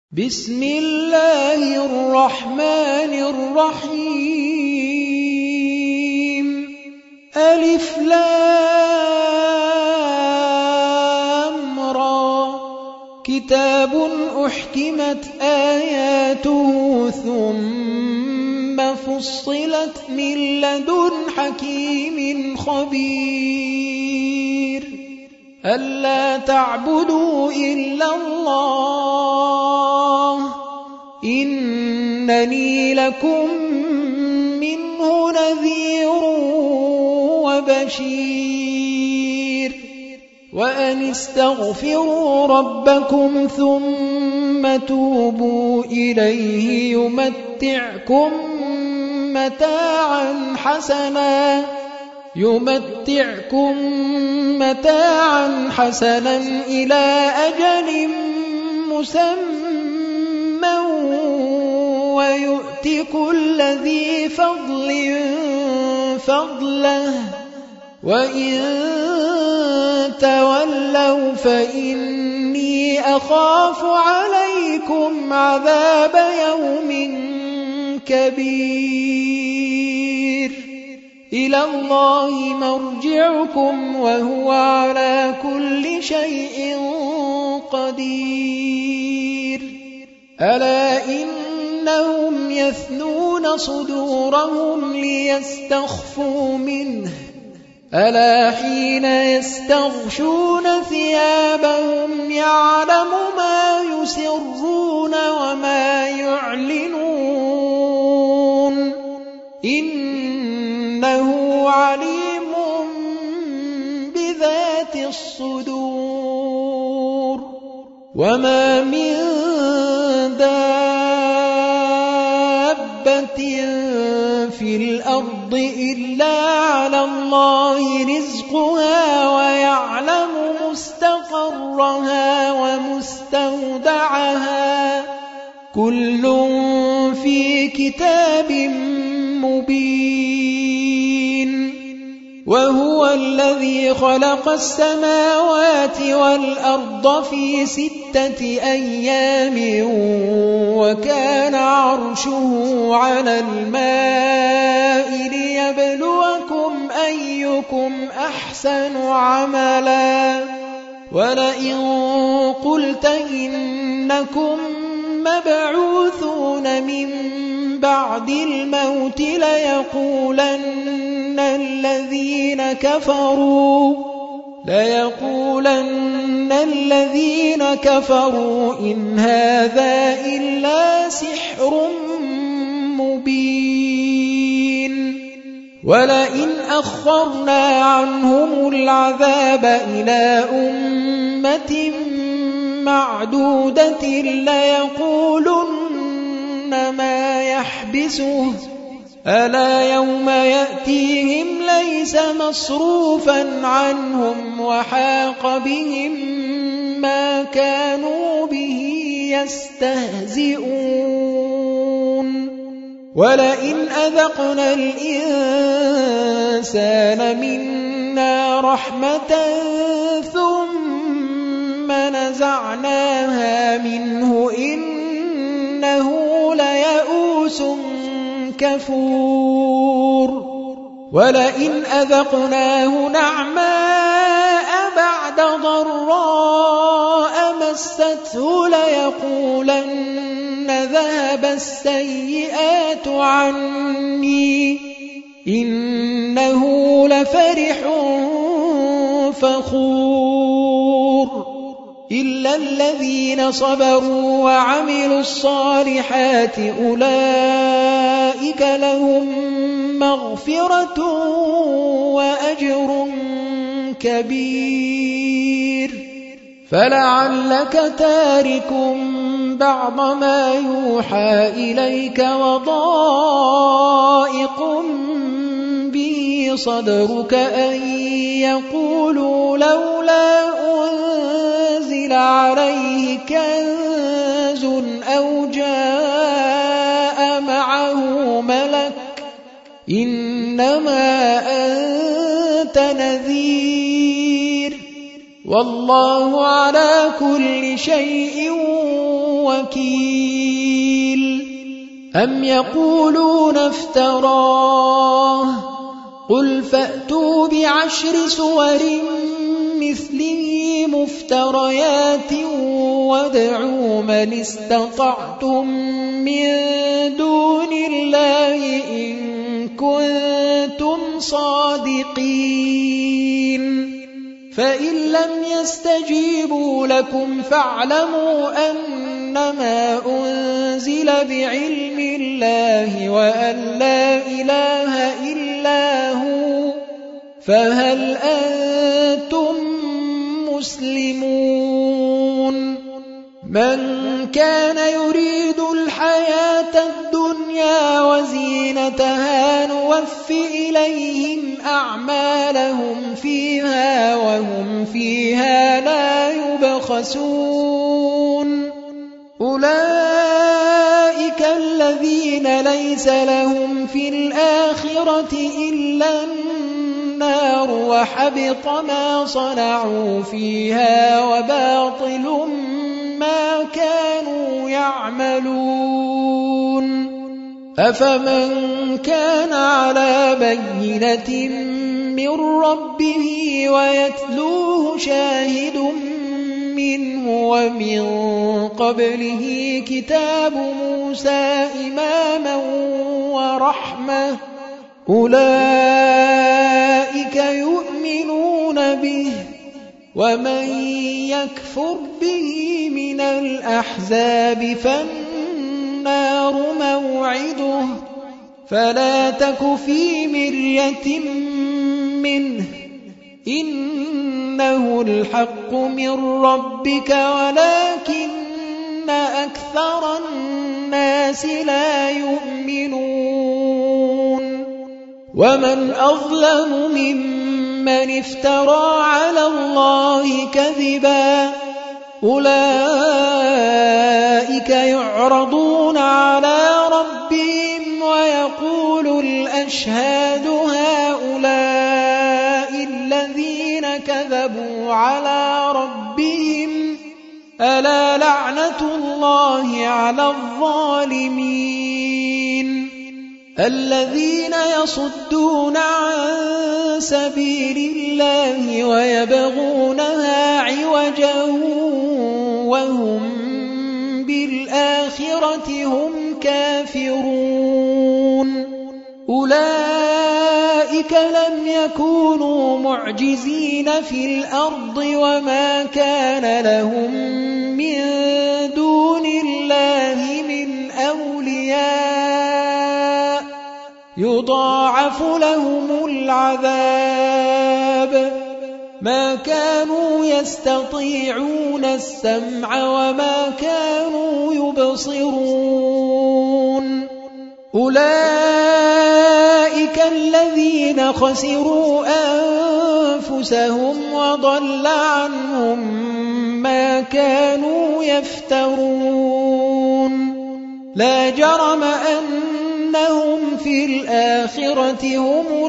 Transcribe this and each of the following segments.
بسم الله الرحمن الرحيم ألف لام را كتاب أحكمت آياته ثم فصلت من لدن حكيم خبير ألا تعبدوا إلا الله إنني لكم منه نذير وبشير وأن استغفروا ربكم ثم توبوا إليه يمتعكم متاعا حسنا إلى أجل مسمى ويؤت كل ذي فضل فضله وإن تولوا فإني أخاف عليكم عذاب يوم كبير إلى الله مرجعكم وهو على كل شيء قدير ألا إنهم يثنون صدورهم ليستخفوا منه ألا حين يستغشون ثيابهم يعلم ما يسرون وما يعلنون إنه عليم بذات الصدور وما من دابة في الأرض إلا على الله رزقها ويعلم مستقرها ومستودعها كل في كتاب مبين وهو الذي خلق السماوات والأرض في 6 أيام وكان عرشه على الماء ليبلوكم أيكم أحسن عملا ولئن قلت إنكم مبعوثون من بعد الموت ليقولن الذين كفروا إن هذا إلا سحر مبين ولئن أخرنا عنهم العذاب إلى أمة معدودة ليقولن ما يحبسه ألا يوم يأتيهم ليس مصروفا عنهم وحاق بهم ما كانوا به يستهزئون ولئن أذقنا الإنسان منا رحمة ثم نزعناها منه إنه ليئوس كفور ولئن أذقناه نعماء بعد ضراء مسته ليقولن ذهب السيئات عني إنه لفرح فخور إلا الذين صبروا وعملوا الصالحات أولئك لهم مغفرة وأجر كبير فلعلك تارك بعض ما يوحى إليك وضائق به صدرك أن يقولوا لولا أنزل عليه كنز أو جاء معه ملك إنما أنت نذير والله على كل شيء وكيل أم يقولون افتراه قل فأتوا ب10 سور مثله مفتريات وادعوا من استطعتم من دون الله إن كنتم صادقين فإن لم يستجيبوا لكم فاعلموا أنما أنزل بعلم الله وأن لا إله إلا هو فهل أنتم مسلمون من كان يريد الحياة الدنيا وزينتها نوف إليهم أعمالهم فيها وهم فيها لا يبخسون أولئك الذين ليس لهم في الآخرة إلا النار وحبط ما صنعوا فيها وباطل ما كانوا يعملون أفمن كان على بينة من ربه ويتلوه شاهد منه ومن قبله كتاب موسى إماما ورحمة أولئك يؤمنون به ومن يكفر به من الأحزاب فالنار موعده فلا تك في مرية منه إنه الحق من ربك ولكن أكثر الناس لا يؤمنون ومن أظلم ممن افترى على الله كذبا أولئك يعرضون على ربهم ويقول الأشهاد هؤلاء الذين كذبوا على ربهم ألا لعنة الله على الظالمين الذين يصدون عن سبيل الله ويبغونها عوجا وهم بالآخرة هم كافرون أولئك لم يكونوا معجزين في الأرض وما كان لهم من دون الله من أولياء يضاعف لهم العذاب ما كانوا يستطيعون السمع وما كانوا يبصرون أولئك الذين خسروا أنفسهم وضل عنهم ما كانوا يفترون لا جرم أنهم في الآخرة هم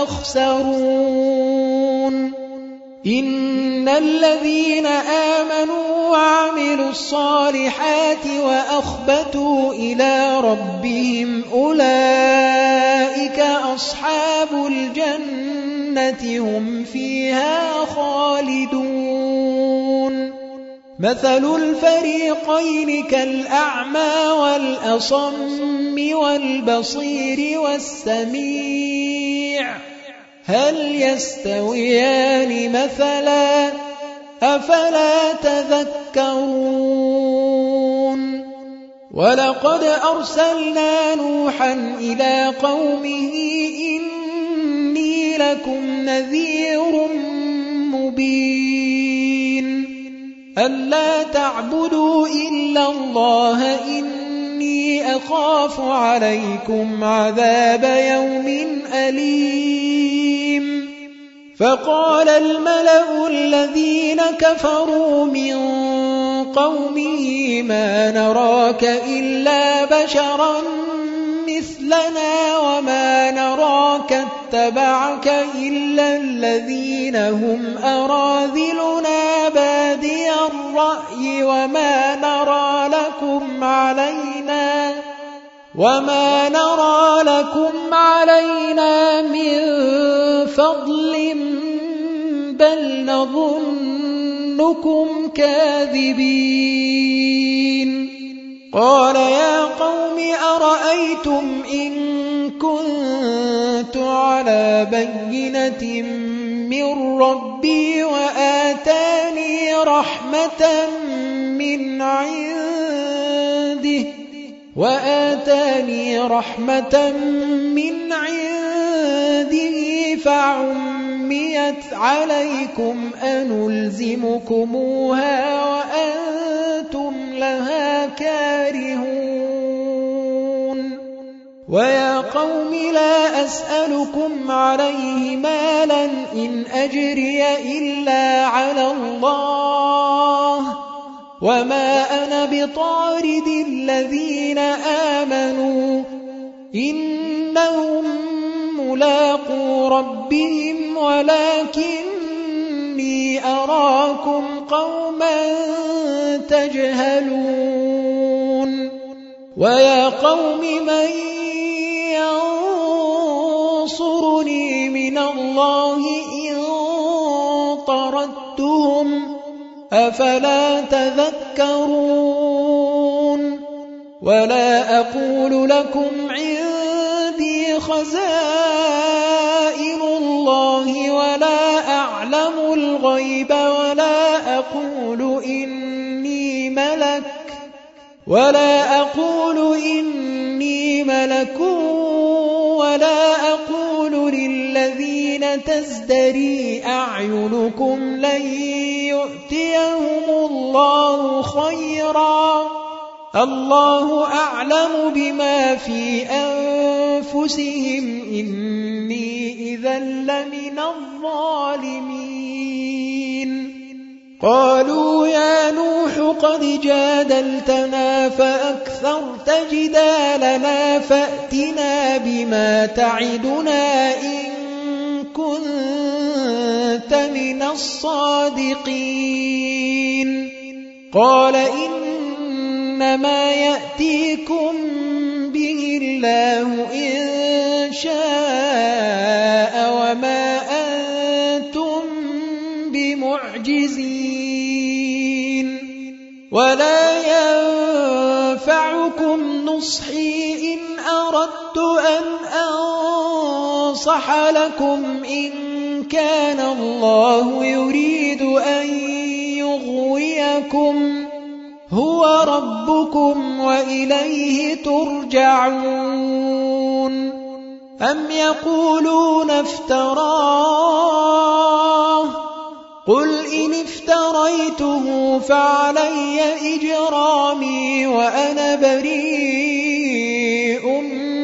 الأخسرون إن الذين آمنوا وعملوا الصالحات وأخبتوا إلى ربهم أولئك أصحاب الجنة هم فيها خالدون مثل الفريقين كالأعمى والأصم والبصير والسميع هل يستويان مثلا أفلا تذكرون ولقد أرسلنا نوحا إلى قومه إني لكم نذير مبين ألا تعبدوا إلا الله إني أخاف عليكم عذاب يوم أليم فقال الملأ الذين كفروا من قومه ما نراك إلا بشرا مثلنا وما نراك اتبعك إلا الذين هم أراذلنا بادي الرأي وما نرى لكم علينا من فضل بل نظنكم كاذبين. قال يا قوم أرأيتم إن كنت على بينة من ربي وآتاني رحمة من عنده فعميت عليكم أنلزمكموها وأنتم لها كارهون. ويا قوم لا أسألكم عليه مالا إن أجري إلا على الله وما أنا بطارد الذين آمنوا إنهم ملاقو ربهم ولكني أراكم قوما تجهلون. ويا قوم من ينصرني من الله إن طردتهم أفلا تذكرون. ولا أقول لكم عندي خزائن الله ولا أعلم الغيب ولا أقول إني ملك ولا أقول للذين تزدري أعينكم لن يؤتيهم الله خيرا الله أعلم بما في أنفسهم إني إذا لمن الظالمين. قالوا يا نوح قد جادلتنا فأكثرت جدالنا فأتنا بما تعدنا إن كنت من الصادقين. قال إنما يأتيكم به الله إن شاء وما أنتم بمعجزين ولا ينفعكم نصحي إن أردت أن أنصح لكم إن كان الله يريد أن يغويكم هو ربكم وإليه ترجعون. أم يقولون افتراه قل إن افتريته فعلي إجرامي وأنا بريء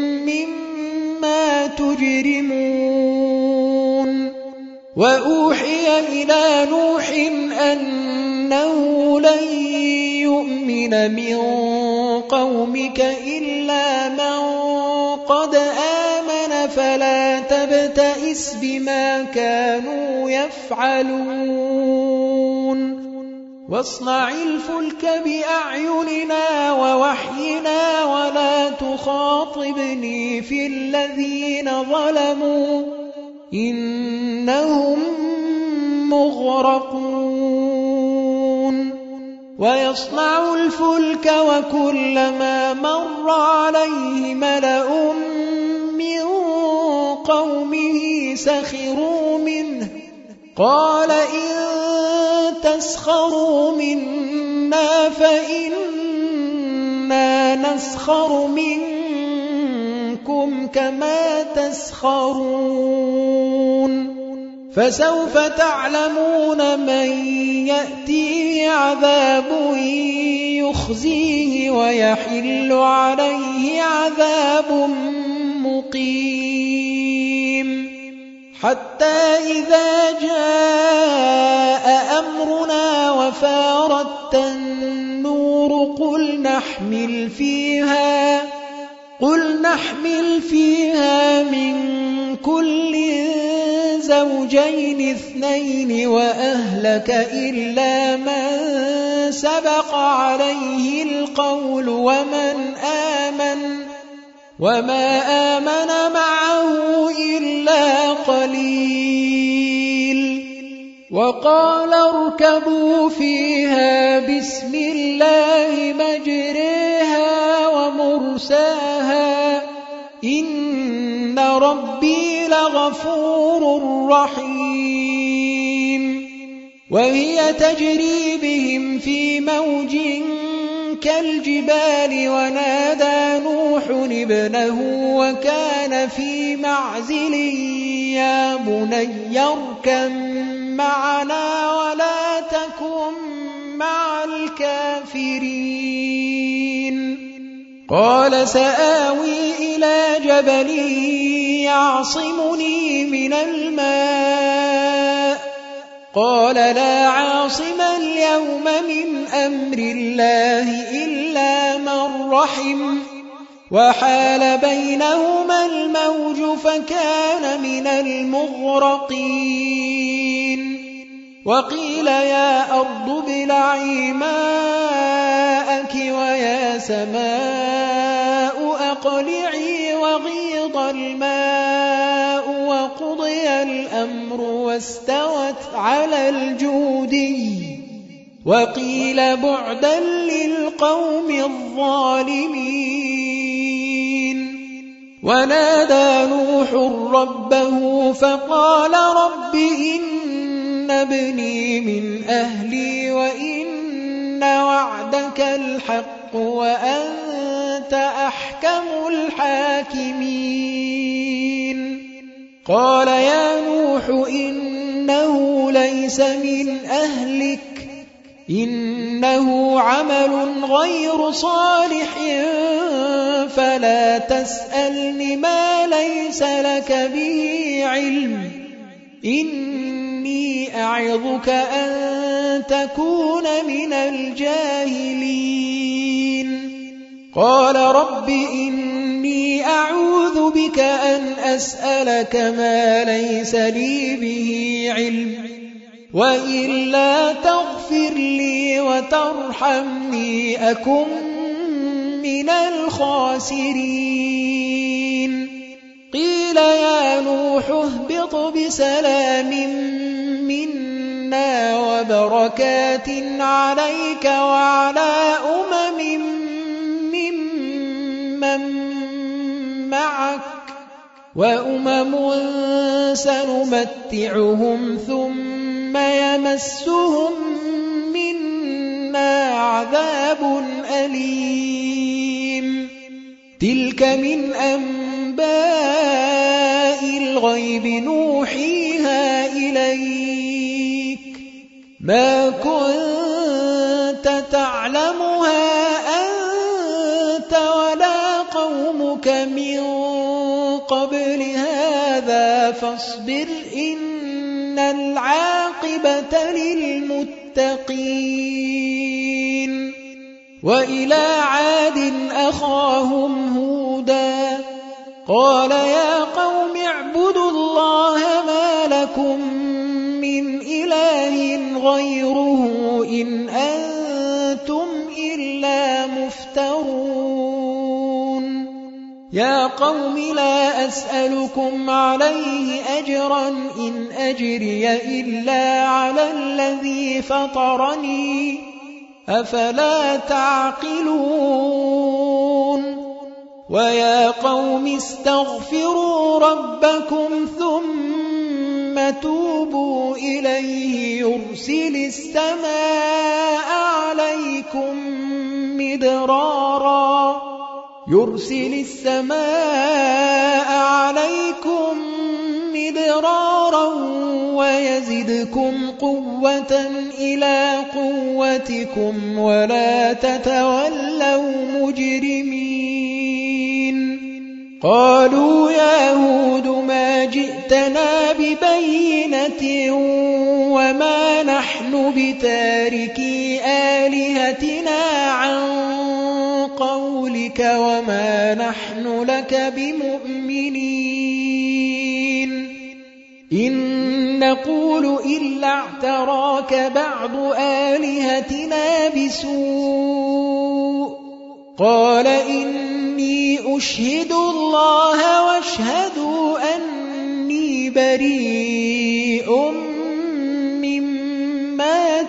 مما تجرمون. وأوحي إلى نوح أنه لن يؤمن من قومك إلا من قد آمن فلا تبتئس بما كانوا يفعلون. واصنع الفلك بأعيننا ووحينا ولا تخاطبني في الذين ظلموا إنهم مغرقون. ويصنع الفلك وكلما مر عليه ملأ من قومه سخروا منه قال إن تسخروا منا فإنا نسخر منكم كما تسخرون. فسوف تعلمون من يأتيه عذاب يخزيه ويحل عليه عذاب مقيم. حتى إذا جاء أمرنا وفارت النور قل نحمل فيها قل نحمل فيها من كل زوجين اثنين وأهلك إلا من سبق عليه القول وما آمن معه إلا قليل وقال اركبوا فيها بسم الله مجريها ومرساها إن ربي لغفور رحيم وهي تجري بهم في موج كالجبال ونادى نوح ابنه وكان في معزل يا بني اركب معنا ولا تكن مع الكافرين قال سآوي إلى جبل يعصمني من الماء قال لا عاصم اليوم من أمر الله إلا من رحم وحال بينهما الموج فكان من المغرقين وقيل يا أرض ابلعي ماءك ويا سماء أقلعي وغيض الماء وقضي الأمر واستوت على الجودي وقيل بعدا للقوم الظالمين ونادى نوح ربه فقال رب إن ابني من أهلي وإن وعدك الحق وأنت أحكم الحاكمين قال يا نوح إنه ليس من أهلك إنه عمل غير صالح فلا تسألني ما ليس لك به علم إني أعظك أن تكون من الجاهلين قال رب إني أعوذ بك أن أسألك ما ليس لي به علم وإلا تغفر لي وترحمني أكن من الخاسرين قيل يا نوح اهبط بسلام منا وبركات عليك وعلى ممن معك وأمم سنمتعهم ثم يمسهم منا عذاب أليم تلك من أنباء الغيب نوحيها إليك ما كنت تعلمها أنت ولا قومك من قبل هذا فاصبر إن العاقبة للمتقين وإلى عاد أخاهم هودا قال يا قوم اعبدوا الله ما لكم من إله غيره إن أنتم إلا مفترون يا قوم لا أسألكم عليه أجرا إن أجري إلا على الذي فطرني أفلا تعقلون ويا قوم استغفروا ربكم ثم توبوا إليه يرسل السماء عليكم مدرارا ويزدكم قوة إلى قوتكم ولا تتولوا مجرمين قالوا يا هود ما جئتنا ببينة وما نحن بتاركي آلهتنا عن قولك وما نحن لك بمؤمنين إن نقول إلا اعتراك بعض آلهتنا بسوء قال إني أشهد الله واشهدوا أني بريء مما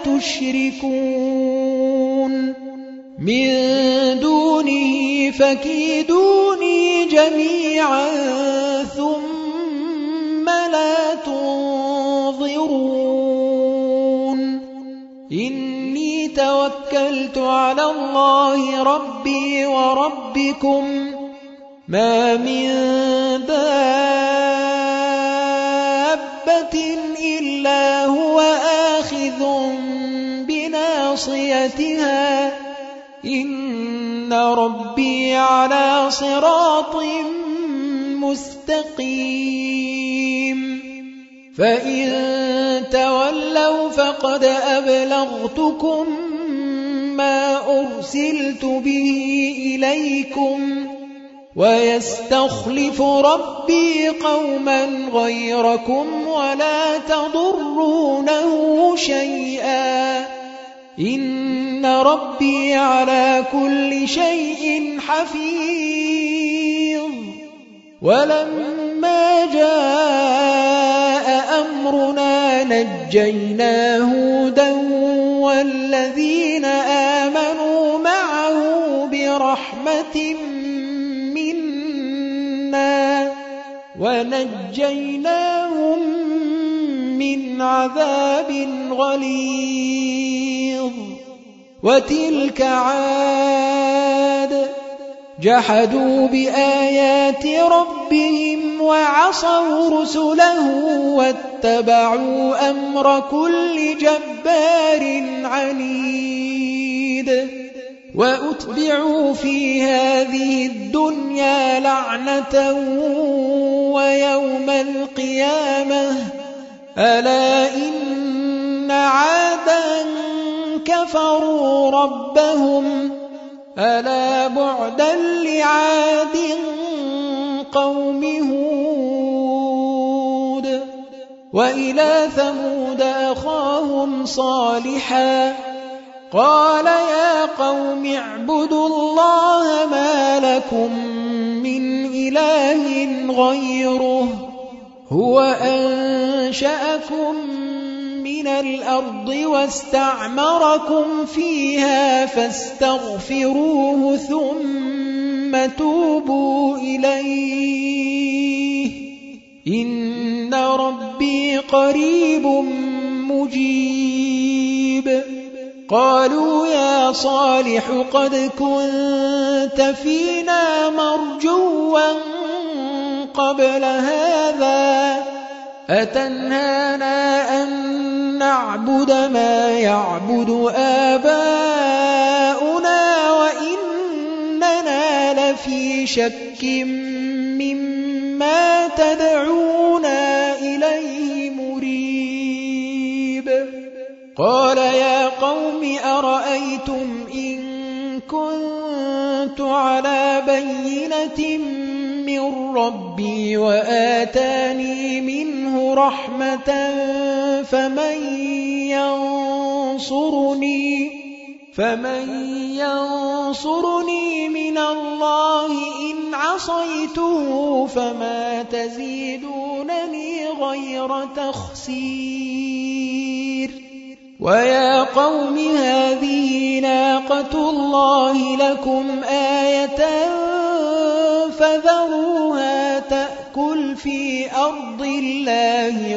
تشركون من دونه فكيدوني جميعا ثم لا تنظرون إني توكلت على الله ربي وربكم ما من دابة إلا هو آخذ بناصيتها إن ربي على صراط مستقيم فإن تولوا فقد أبلغتكم ما أرسلت به إليكم ويستخلف ربي قوما غيركم ولا تضرونه شيئا إن ربي على كل شيء حفيظ ولما جاء أمرنا نجينا هودا والذين آمنوا معه برحمة منا ونجيناهم من عذاب غليظ وتلك عاد جحدوا بآيات ربهم وعصوا رسله واتبعوا أمر كل جبار عنيد وأتبعوا في هذه الدنيا لعنة ويوم القيامة ألا إن عادا كفروا ربهم ألا بعدا لعاد قوم هود وإلى ثمود أخاهم صالحا قال يا قوم اعبدوا الله ما لكم من إله غيره هو أنشأكم من الأرض واستعمركم فيها فاستغفروه ثم توبوا إليه إن ربي قريب مجيب قالوا يا صالح قد كنت فينا مرجوا قبل هذا أتنهانا أن نعبد ما يعبد آباؤنا وإننا لفي شك مما تدعونا إليه مريب قال يا قوم أرأيتم إن كنت على بينة من ربي وآتاني منه رحمة فمن ينصرني من الله إن عصيته فما تزيدونني غير تخسير ويا قوم هذه ناقة الله لكم آية فذروها تأكل في أرض الله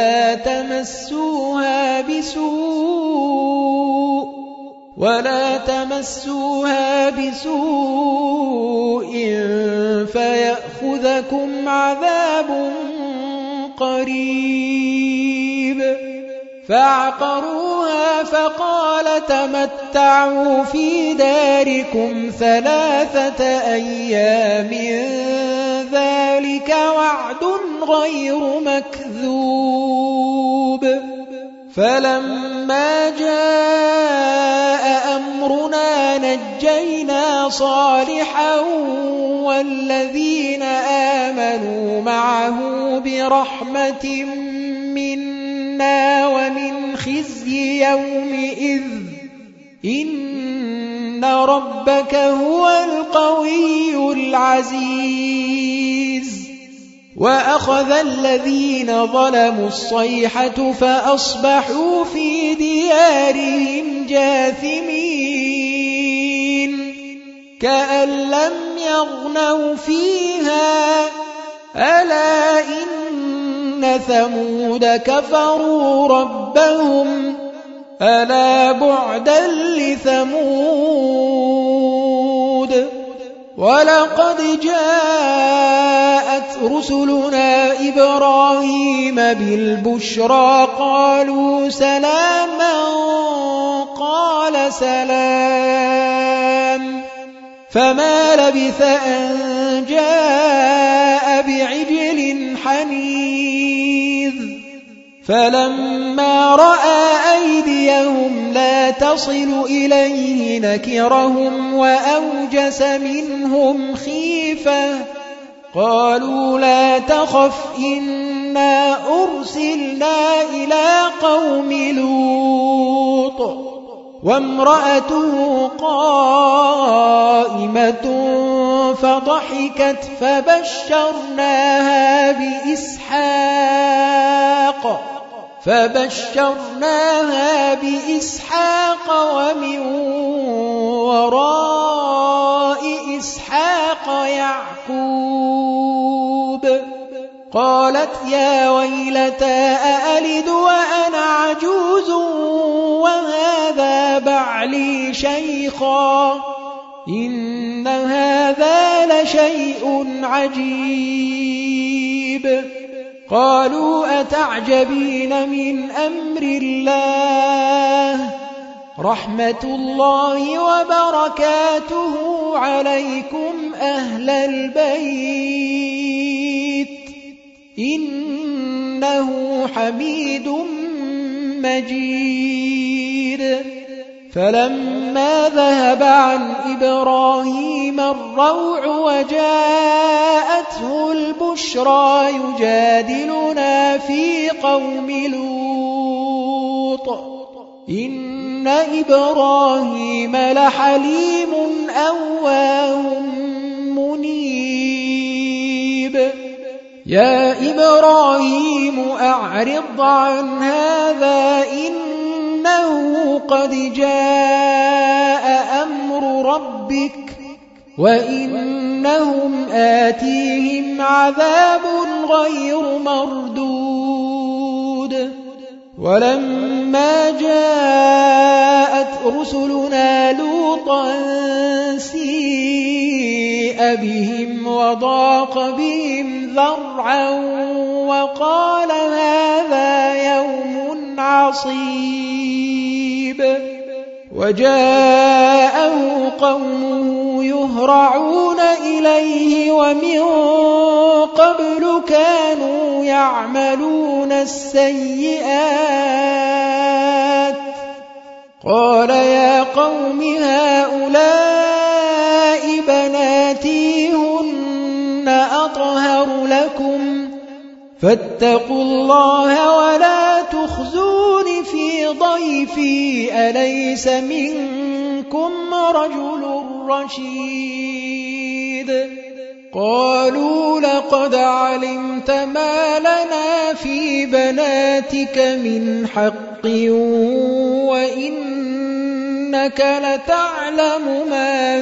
ولا تمسوها بسوء فيأخذكم عذاب قريب فعقروها فقال تمتعوا في داركم 3 أيام ذلك وعد غير مكذوب فلما جاء أمرنا فنجينا صالحا والذين آمنوا معه برحمة منا ومن خزي يومئذ إن ربك هو القوي العزيز وأخذ الذين ظلموا الصيحة فأصبحوا في ديارهم جاثمين كأن لم يغنوا فيها ألا إن ثمود كفروا ربهم ألا بعدا لثمود ولقد جاءت رسلنا إبراهيم بالبشرى قالوا سلاما قال سلام فما لبث أن جاء بعجل حنيذ فلما رأى أيديهم لا تصل إليه نكرهم وأوجس منهم خيفة قالوا لا تخف إنا أرسلنا إلى قوم لوط وامرأته قائمة فضحكت فبشرناها بإسحاق ومن وراء إسحاق يعقوب قالت يا ويلتى أألد وأنا عجوز وهذا بعلي شيخا إن هذا لشيء عجيب قالوا أتعجبين من أمر الله رحمة الله وبركاته عليكم أهل البيت إنه حميد مجيد فلما ذهب عن إبراهيم الروع وجاءته البشرى يجادلنا في قوم لوط إن إبراهيم لحليم أواه منيب يا إبراهيم أعرض عن هذا إنه قد جاء أمر ربك وإنهم آتيهم عذاب غير مردود ولما جاءت رسلنا لوطا سيء بهم وضاق بهم ذرعا وقال هذا يوم عصيب وجاءه قومه يهرعون إليه ومن قبل كانوا يعملون السيئات قال يا قوم هؤلاء بناتي هن أطهر لكم فاتقوا الله ولا تخزون في ضيفي أليس منكم رجل رشيد قالوا لقد علمت ما لنا في بناتك من حق وإنك لتعلم ما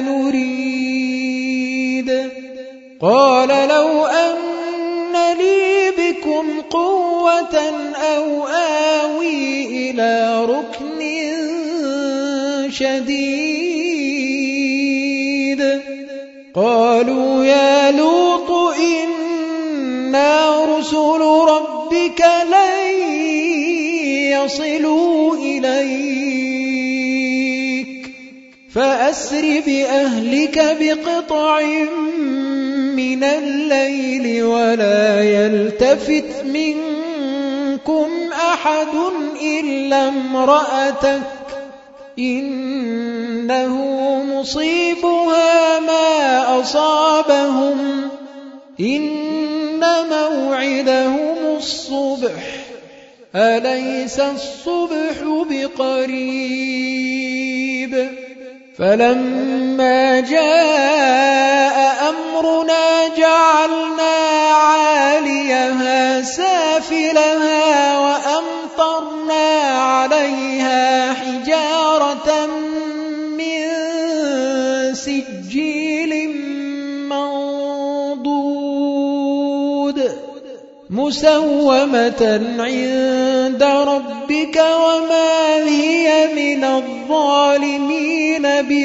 نريد قال لو أن لي بكم قوة أو آوي إلى ركن شديد قالوا يا لوط إنا رسل ربك لن يصلوا إليك فأسر بأهلك بقطع من الليل ولا يلتفت منكم أحد إلا امرأتك إنه مصيبها ما أصابهم إن موعدهم الصبح أليس الصبح بقريب فلما جاء أمرنا جعلنا عاليها سافلها وأمطرنا عليها حجارة من سجيل منضود مسومة عند ربك وما هي من الظالمين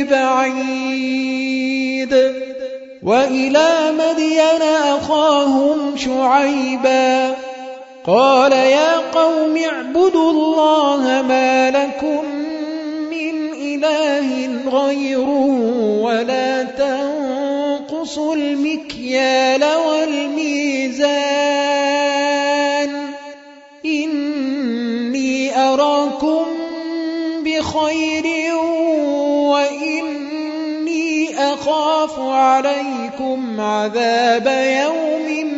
ببعيد وإلى مدين أخاهم شعيبا قال يا قوم اعبدوا الله ما لكم من إله غيره ولا تنقصوا المكيال والميزان إني أراكم بخير وإني أخاف عليكم عذاب يوم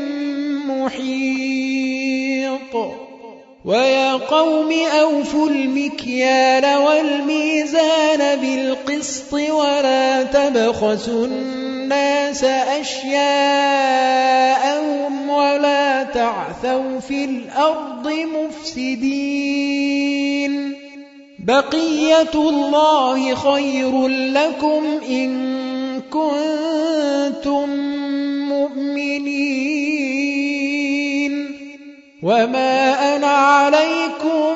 محيط ويا قوم أوفوا المكيال والميزان بالقسط ولا تبخسوا الناس أشياءهم ولا تعثوا في الأرض مفسدين بقية الله خير لكم إن كنتم مؤمنين وما أنا عليكم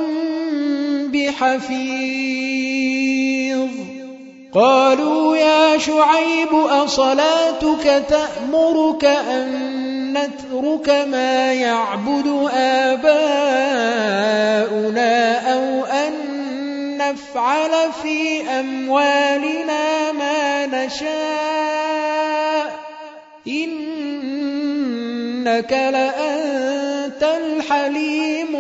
بحفيظ قالوا يا شعيب أصلاتك تأمرك أن نترك ما يعبد آباؤنا أو أن نفعل في أموالنا ما نشاء إنك لأنت الحليم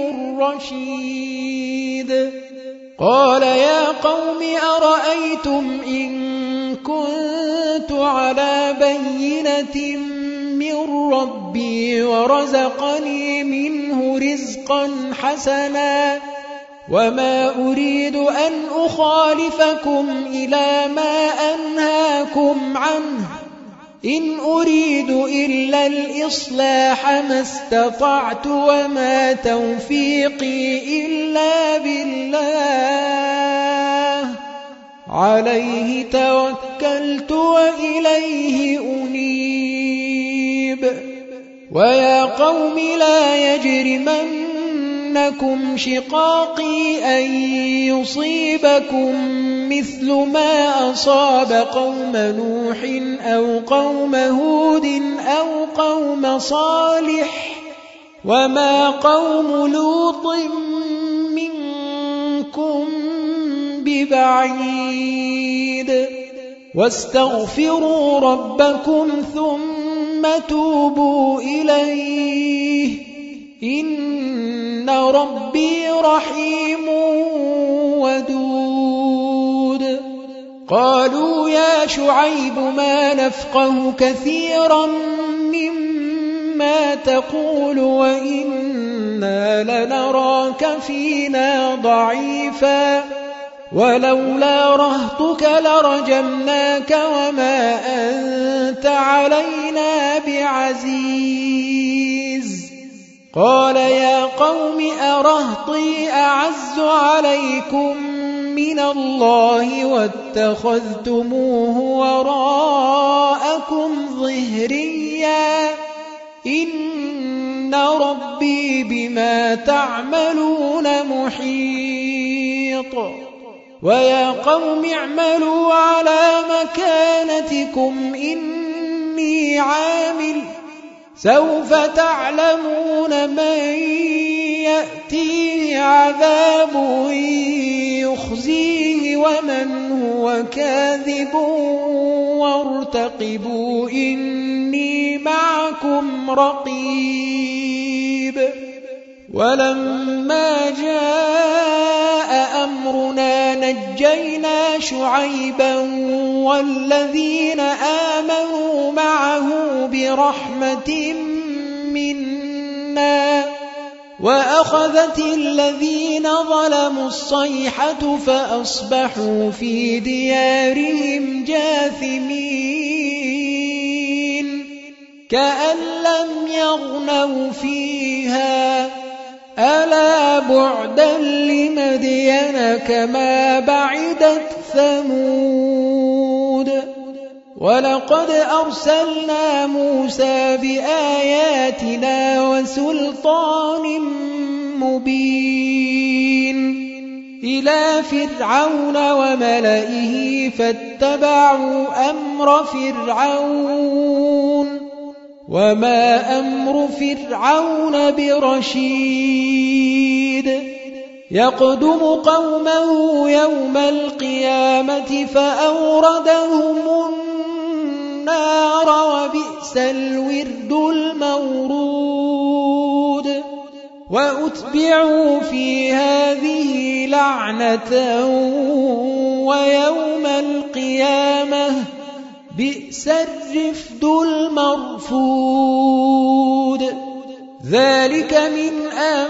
الرشيد قال يا قوم أرأيتم إن كنت على بينة من ربي ورزقني منه رزقا حسنا وما أريد أن أخالفكم إلى ما أنهاكم عنه إن أريد إلا الإصلاح ما استطعت وما توفيقي إلا بالله عليه توكلت وإليه أنيب ويا قوم لا يجرمنكم شقاقي أن يصيبكم مثل ما أصاب قوم نوح أو قوم هود أو قوم صالح وما قوم لوط منكم ببعيد واستغفروا ربكم ثم توبوا إليه إن ربي رحيم ودود قالوا يا شعيب ما نفقه كثيرا مما تقول وإنا لنراك فينا ضعيفا ولولا رهطك لرجمناك وما أنت علينا بعزيز قال يا قوم أرهطي أعز عليكم من الله واتخذتموه وراءكم ظهريا إن ربي بما تعملون محيط ويا قوم اعملوا على مكانتكم إني عامل سوف تعلمون من يأتيه عذاب يخزيه ومن هو كاذب وارتقبوا إني معكم رقيب ولما جاء أمرنا نجينا شعيبا والذين آمنوا معه برحمة منا وأخذت الذين ظلموا الصيحة فأصبحوا في ديارهم جاثمين كأن لم يغنوا فيها ألا بعدا لمدين كما بعدت ثمود ولقد أرسلنا موسى بآياتنا وسلطان مبين إلى فرعون وملئه فاتبعوا أمر فرعون وما أمر فرعون برشيد يقدم قومه يوم القيامة فأوردهم النار وبئس الورد المورود وأتبعوا في هذه لعنة ويوم القيامة بئس الرفد المرفود ذلك من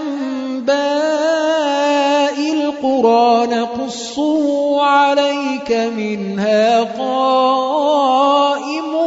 أنباء القرى نقصه عليك منها قائم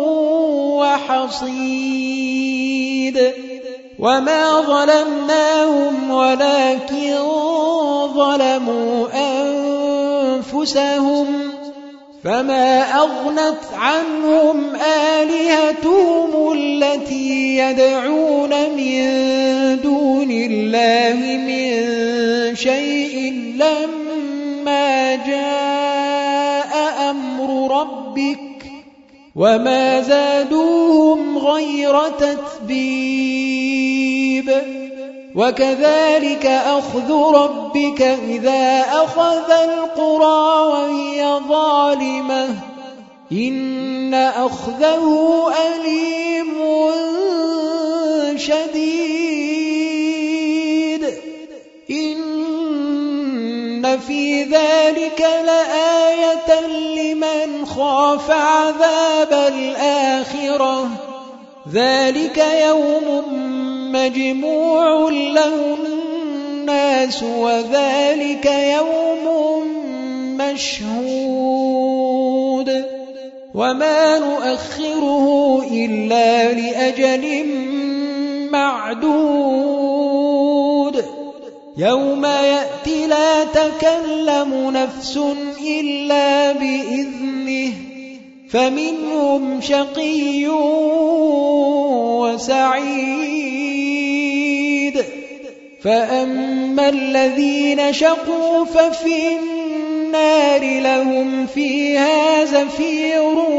وحصيد وما ظلمناهم ولكن ظلموا أنفسهم فما أغنت عنهم آلهتهم التي يدعون من دون الله من شيء لما جاء أمر ربك وما زادوهم غير تتبيب وكذلك أخذ ربك إذا أخذ القرى وهي ظالمة إن أخذه أليم شديد إن في ذلك لآية لمن خاف عذاب الآخرة ذلك يوم مجموع له الناس وذلك يوم مشهود وما نؤخره إلا لأجل معدود يوم يأتي لا تكلم نفس إلا بإذنه فمنهم شقي وسعيد فأما الذين شقوا ففي النار لهم فيها زفير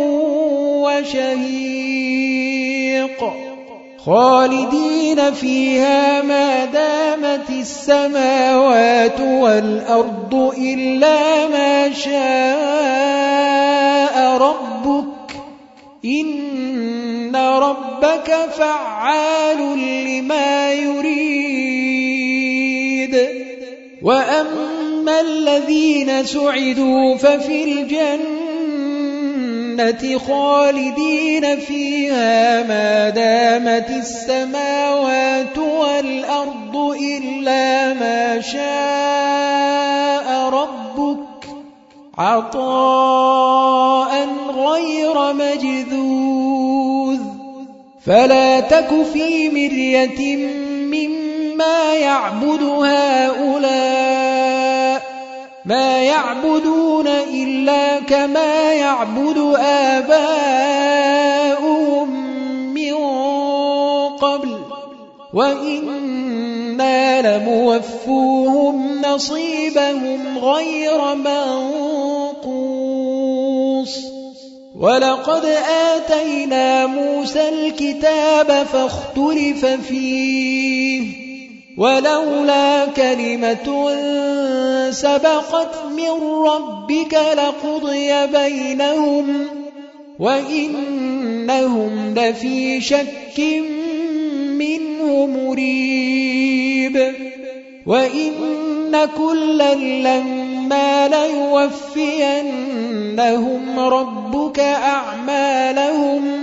وشهيق خالدين فيها ما دامت السماوات والأرض إلا ما شاء ربك إن ربك فعال لما يريد وأما الذين سعدوا ففي الجنة خالدين فيها ما دامت السماوات والأرض إلا ما شاء ربك عطاء غير مجذوذ فلا تك في مرية مما يعبد هؤلاء ما يعبدون إلا كما يعبد آباؤهم من قبل وإنا لموفوهم نصيبهم غير منقوص ولقد آتينا موسى الكتاب فاختلف فيه ولولا كلمة سبقت من ربك لقضي بينهم وإنهم لفي شك منه مريب وإن كلا لما ليوفينهم ربك أعمالهم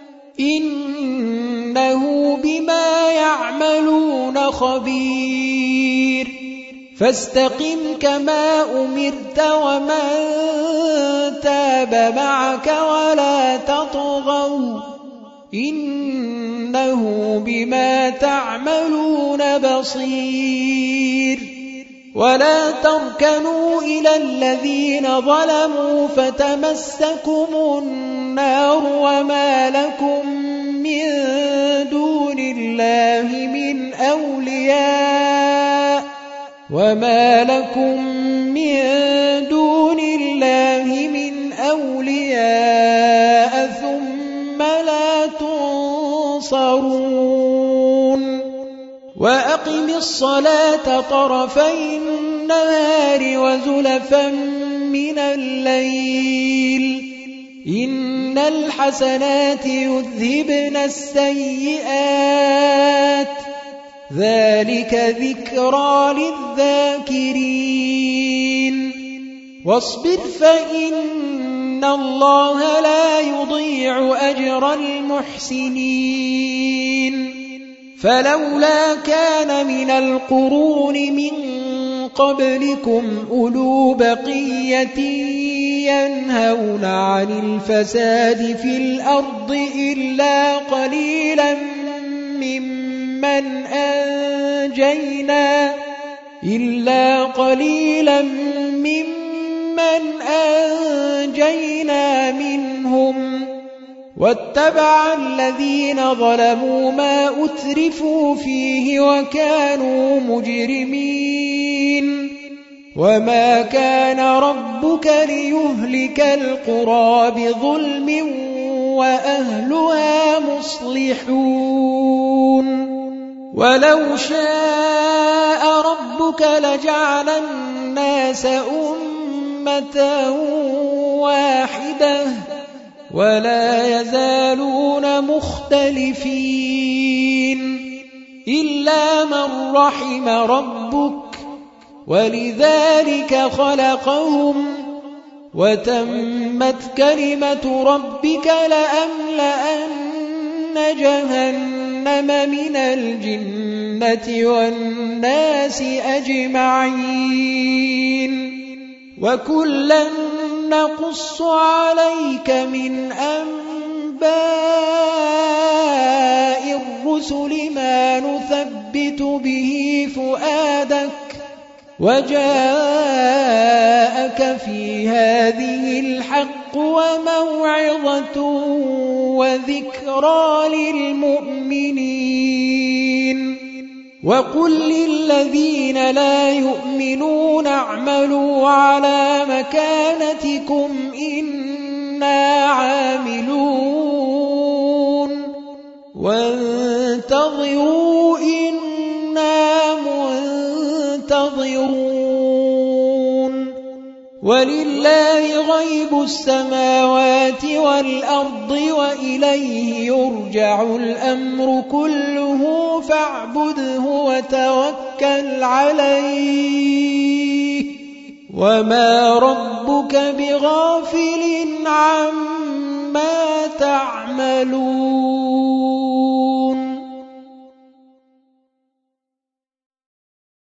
إنه بما يعملون خبير فاستقم كما أمرت ومن تاب معك ولا تطغوا إنه بما تعملون بصير ولا تركنوا إلى الذين ظلموا فتمسكم النار وما لكم من دون الله من أولياء ثم لا تنصرون وأقم الصلاة طرفي النهار وزلفا من الليل إن الحسنات يذهبن السيئات ذلك ذكرى للذاكرين واصبر فإن الله لا يضيع أجر المحسنين فلولا كان من القرون من قبلكم أولو بقية ينهون عن الفساد في الأرض إلا قليلا ممن أنجينا منهم واتبع الذين ظلموا ما أترفوا فيه وكانوا مجرمين وما كان ربك ليهلك القرى بظلم وأهلها مصلحون ولو شاء ربك لجعل الناس أمة واحدة ولا يزالون مختلفين إلا من رحم ربك ولذلك خلقهم وتمت كلمة ربك لأملأن جهنم من الجنة والناس أجمعين وكلا نقص عليك من أنباء الرسل ما نثبت به فؤادك وجاءك في هذه الحق وموعظة وذكرى للمؤمنين وقل للذين لا يؤمنون اعملوا على مكانتكم إنا عاملون وانتظروا إنا منتظرون ولله غيب السماوات والأرض وإليه يرجع الأمر كله فاعبده وتوكل عليه وما ربك بغافل عما تعملون